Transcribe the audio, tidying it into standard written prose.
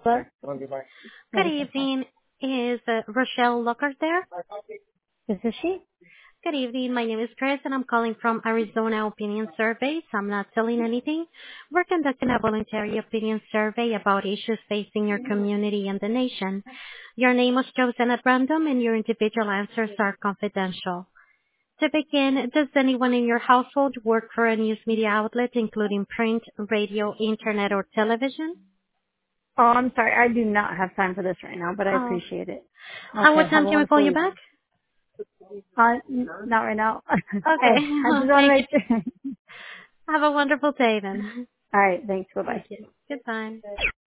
Hello? Good Medicine. evening. Is Rochelle Lockhart there? This is she? Good evening. My name is Chris, and I'm calling from Arizona Opinion Surveys. I'm not selling anything. We're conducting a voluntary opinion survey about issues facing your community and the nation. Your name was chosen at random, and your individual answers are confidential. To begin, does anyone in your household work for a news media outlet, including print, radio, internet, or television? Oh, I'm sorry. I do not have time for this right now, but I Oh. appreciate it. At Okay. what Have time a can we call wonderful you evening. back? Not right now. Okay. I just want to Thank you. make sure. Have a wonderful day then. All right. Thanks. Bye-bye. Thank you. Goodbye.